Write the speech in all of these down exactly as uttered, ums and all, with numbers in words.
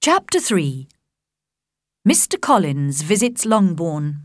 Chapter three. Mister Collins visits Longbourn.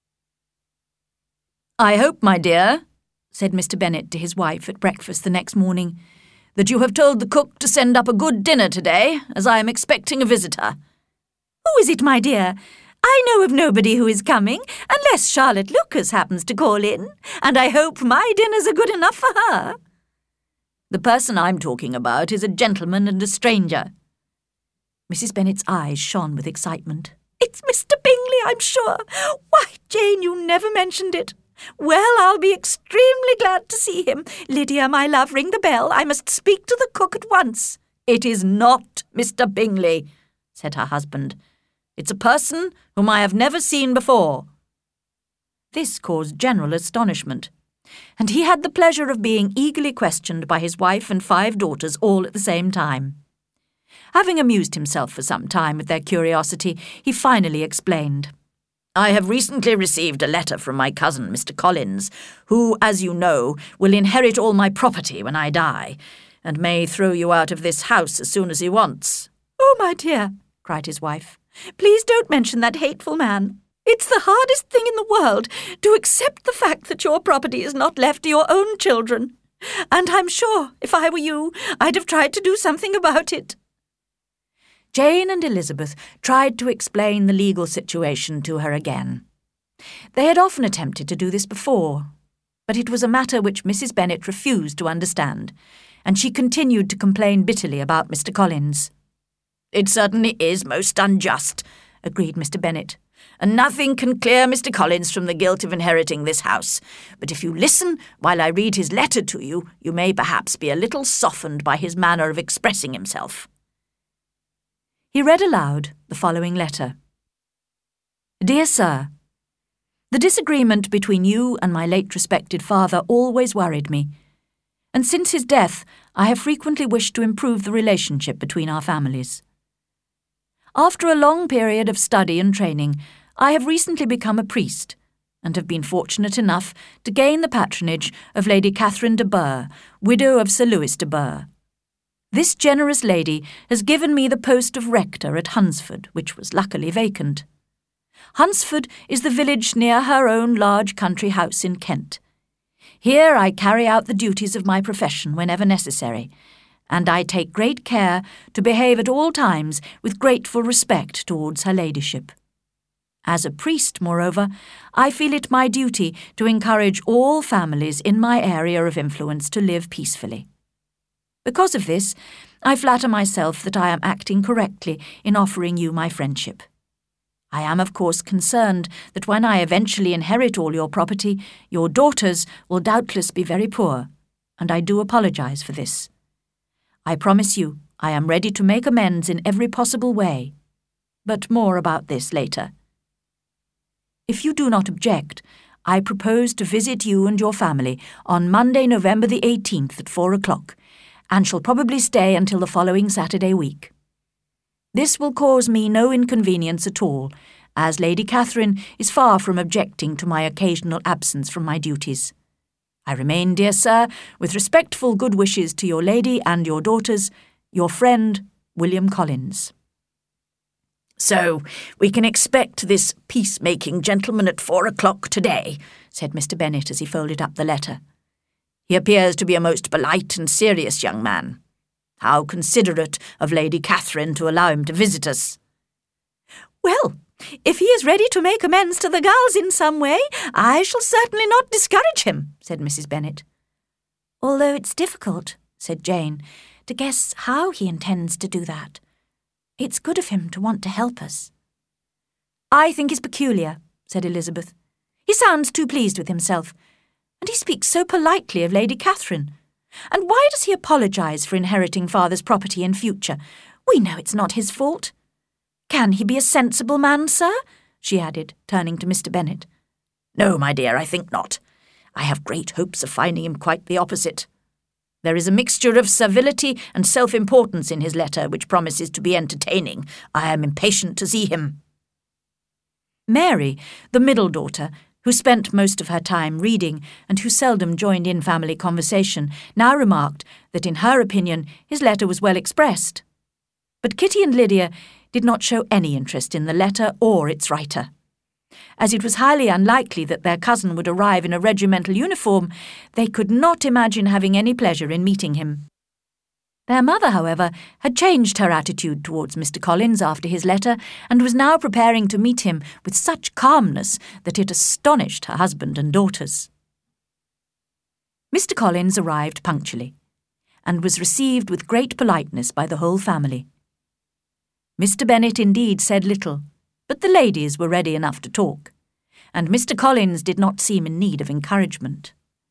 "I hope, my dear," said Mister Bennet to his wife at breakfast the next morning, "that you have told the cook to send up a good dinner today, as I am expecting a visitor." "Who is it, my dear? I know of nobody who is coming, unless Charlotte Lucas happens to call in, and I hope my dinners are good enough for her." "The person I'm talking about is a gentleman and a stranger." Missus Bennet's eyes shone with excitement. "It's Mister Bingley, I'm sure. Why, Jane, you never mentioned it. Well, I'll be extremely glad to see him. Lydia, my love, ring the bell. I must speak to the cook at once." "It is not Mister Bingley," said her husband. "It's a person whom I have never seen before." This caused general astonishment, and he had the pleasure of being eagerly questioned by his wife and five daughters all at the same time. Having amused himself for some time with their curiosity, he finally explained. "I have recently received a letter from my cousin, Mister Collins, who, as you know, will inherit all my property when I die, and may throw you out of this house as soon as he wants." "Oh, my dear," cried his wife, "please don't mention that hateful man. It's the hardest thing in the world to accept the fact that your property is not left to your own children, and I'm sure, if I were you, I'd have tried to do something about it." Jane and Elizabeth tried to explain the legal situation to her again. They had often attempted to do this before, but it was a matter which Missus Bennet refused to understand, and she continued to complain bitterly about Mister Collins. "It certainly is most unjust," agreed Mister Bennet, "and nothing can clear Mister Collins from the guilt of inheriting this house. But if you listen while I read his letter to you, you may perhaps be a little softened by his manner of expressing himself." He read aloud the following letter. "Dear Sir, the disagreement between you and my late respected father always worried me, and since his death I have frequently wished to improve the relationship between our families. After a long period of study and training, I have recently become a priest, and have been fortunate enough to gain the patronage of Lady Catherine de Bourgh, widow of Sir Lewis de Bourgh. This generous lady has given me the post of rector at Hunsford, which was luckily vacant. Hunsford is the village near her own large country house in Kent. Here I carry out the duties of my profession whenever necessary, and I take great care to behave at all times with grateful respect towards her ladyship. As a priest, moreover, I feel it my duty to encourage all families in my area of influence to live peacefully. Because of this, I flatter myself that I am acting correctly in offering you my friendship. I am, of course, concerned that when I eventually inherit all your property, your daughters will doubtless be very poor, and I do apologize for this. I promise you I am ready to make amends in every possible way, but more about this later. If you do not object, I propose to visit you and your family on Monday, November the eighteenth at four o'clock, and shall probably stay until the following Saturday week. This will cause me no inconvenience at all, as Lady Catherine is far from objecting to my occasional absence from my duties. I remain, dear sir, with respectful good wishes to your lady and your daughters, your friend, William Collins." "So we can expect this peacemaking gentleman at four o'clock today," said Mister Bennet as he folded up the letter. "He appears to be a most polite and serious young man. How considerate of Lady Catherine to allow him to visit us." "Well, if he is ready to make amends to the girls in some way, I shall certainly not discourage him," said Missus Bennet. "Although it's difficult," said Jane, "to guess how he intends to do that. It's good of him to want to help us." "I think he's peculiar," said Elizabeth. "He sounds too pleased with himself. And he speaks so politely of Lady Catherine. And why does he apologise for inheriting father's property in future? We know it's not his fault. Can he be a sensible man, sir?" she added, turning to Mister Bennet. "No, my dear, I think not. I have great hopes of finding him quite the opposite. There is a mixture of servility and self-importance in his letter which promises to be entertaining. I am impatient to see him." Mary, the middle daughter, who spent most of her time reading and who seldom joined in family conversation, now remarked that in her opinion his letter was well expressed. But Kitty and Lydia did not show any interest in the letter or its writer. As it was highly unlikely that their cousin would arrive in a regimental uniform, they could not imagine having any pleasure in meeting him. Their mother, however, had changed her attitude towards Mister Collins after his letter, and was now preparing to meet him with such calmness that it astonished her husband and daughters. Mister Collins arrived punctually, and was received with great politeness by the whole family. Mister Bennet indeed said little, but the ladies were ready enough to talk, and Mister Collins did not seem in need of encouragement.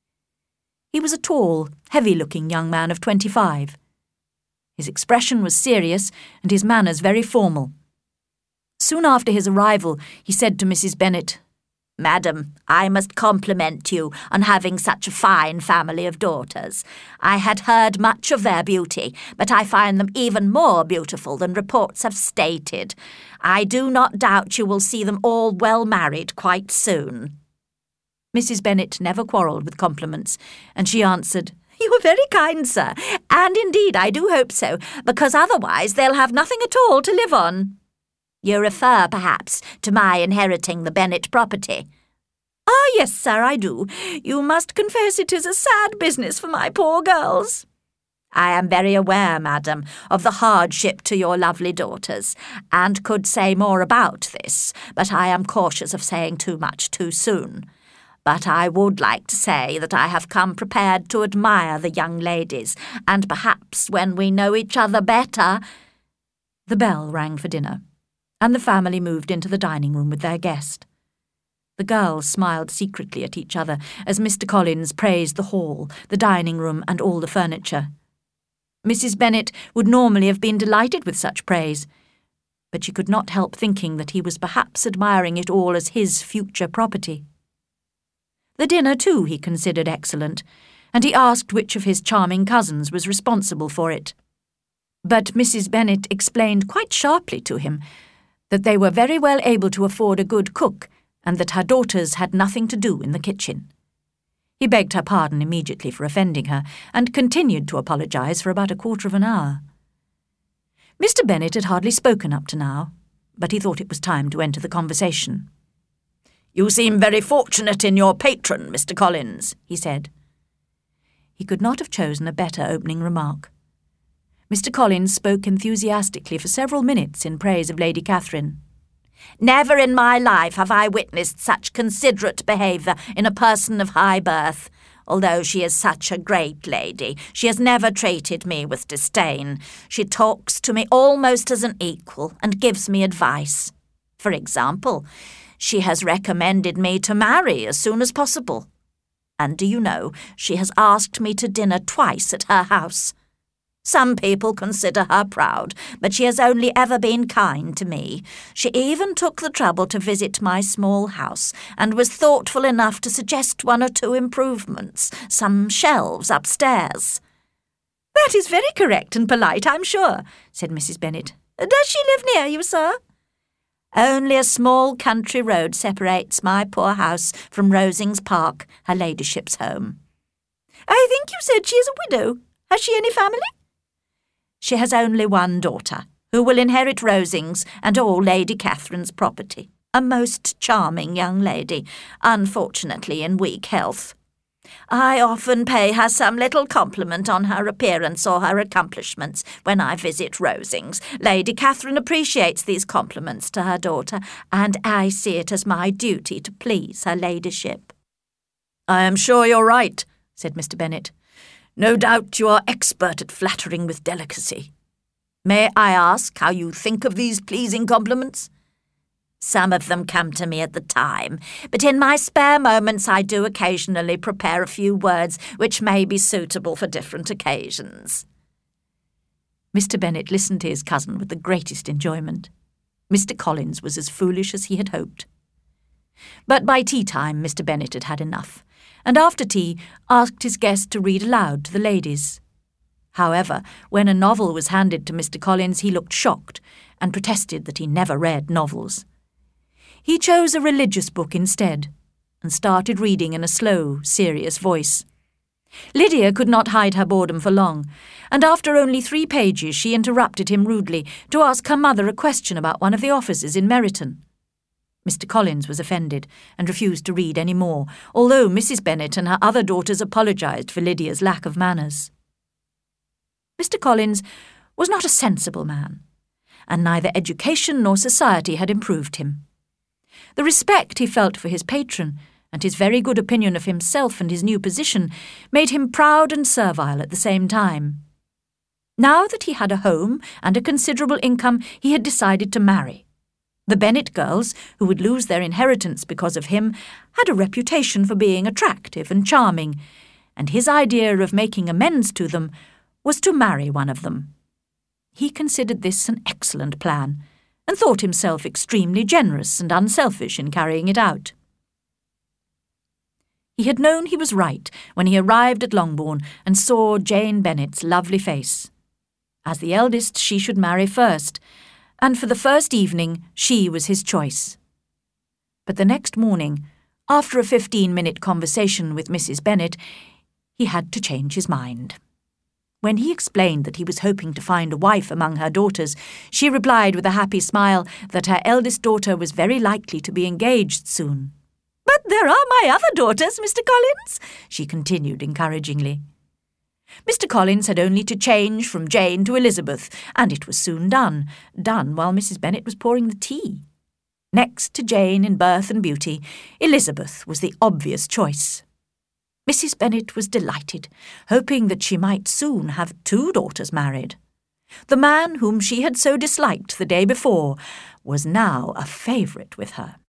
He was a tall, heavy-looking young man of twenty-five. His expression was serious, and his manners very formal. Soon after his arrival, he said to Missus Bennet, "Madam, I must compliment you on having such a fine family of daughters. I had heard much of their beauty, but I find them even more beautiful than reports have stated. I do not doubt you will see them all well married quite soon." Missus Bennet never quarrelled with compliments, and she answered, "You are very kind, sir, and indeed I do hope so, because otherwise they'll have nothing at all to live on." "You refer, perhaps, to my inheriting the Bennet property?" "Ah, yes, sir, I do. You must confess it is a sad business for my poor girls." "I am very aware, madam, of the hardship to your lovely daughters, and could say more about this, but I am cautious of saying too much too soon. But I would like to say that I have come prepared to admire the young ladies, and perhaps when we know each other better—" The bell rang for dinner, and the family moved into the dining-room with their guest. The girls smiled secretly at each other as Mister Collins praised the hall, the dining-room, and all the furniture. Missus Bennet would normally have been delighted with such praise, but she could not help thinking that he was perhaps admiring it all as his future property. The dinner, too, he considered excellent, and he asked which of his charming cousins was responsible for it. But Missus Bennet explained quite sharply to him that they were very well able to afford a good cook, and that her daughters had nothing to do in the kitchen. He begged her pardon immediately for offending her, and continued to apologise for about a quarter of an hour. Mister Bennet had hardly spoken up to now, but he thought it was time to enter the conversation. "You seem very fortunate in your patron, Mister Collins," he said. He could not have chosen a better opening remark. Mister Collins spoke enthusiastically for several minutes in praise of Lady Catherine. "Never in my life have I witnessed such considerate behaviour in a person of high birth. Although she is such a great lady, she has never treated me with disdain. She talks to me almost as an equal and gives me advice. For example, she has recommended me to marry as soon as possible. And do you know, she has asked me to dinner twice at her house. Some people consider her proud, but she has only ever been kind to me. She even took the trouble to visit my small house, and was thoughtful enough to suggest one or two improvements, some shelves upstairs." "That is very correct and polite, I'm sure," said Missus Bennet. "Does she live near you, sir?" "Only a small country road separates my poor house from Rosings Park, her ladyship's home." "I think you said she is a widow. Has she any family?" "She has only one daughter, who will inherit Rosings and all Lady Catherine's property. A most charming young lady, unfortunately in weak health. I often pay her some little compliment on her appearance or her accomplishments when I visit Rosings. Lady Catherine appreciates these compliments to her daughter, and I see it as my duty to please her ladyship." "I am sure you're right," said Mister Bennet. "No doubt you are expert at flattering with delicacy. May I ask how you think of these pleasing compliments?" "Some of them come to me at the time, but in my spare moments I do occasionally prepare a few words which may be suitable for different occasions." Mister Bennet listened to his cousin with the greatest enjoyment. Mister Collins was as foolish as he had hoped. But by tea-time Mister Bennet had had enough, and after tea asked his guest to read aloud to the ladies. However, when a novel was handed to Mister Collins, he looked shocked, and protested that he never read novels. He chose a religious book instead, and started reading in a slow, serious voice. Lydia could not hide her boredom for long, and after only three pages she interrupted him rudely to ask her mother a question about one of the offices in Meryton. Mister Collins was offended and refused to read any more, although Missus Bennet and her other daughters apologised for Lydia's lack of manners. Mister Collins was not a sensible man, and neither education nor society had improved him. The respect he felt for his patron, and his very good opinion of himself and his new position, made him proud and servile at the same time. Now that he had a home and a considerable income, he had decided to marry. The Bennet girls, who would lose their inheritance because of him, had a reputation for being attractive and charming, and his idea of making amends to them was to marry one of them. He considered this an excellent plan, and thought himself extremely generous and unselfish in carrying it out. He had known he was right when he arrived at Longbourn and saw Jane Bennet's lovely face. As the eldest, she should marry first, and for the first evening she was his choice. But the next morning, after a fifteen-minute conversation with Missus Bennet, he had to change his mind. When he explained that he was hoping to find a wife among her daughters, she replied with a happy smile that her eldest daughter was very likely to be engaged soon. "But there are my other daughters, Mister Collins," she continued encouragingly. Mister Collins had only to change from Jane to Elizabeth, and it was soon done, done while Missus Bennet was pouring the tea. Next to Jane in birth and beauty, Elizabeth was the obvious choice. Missus Bennet was delighted, hoping that she might soon have two daughters married. The man whom she had so disliked the day before was now a favourite with her.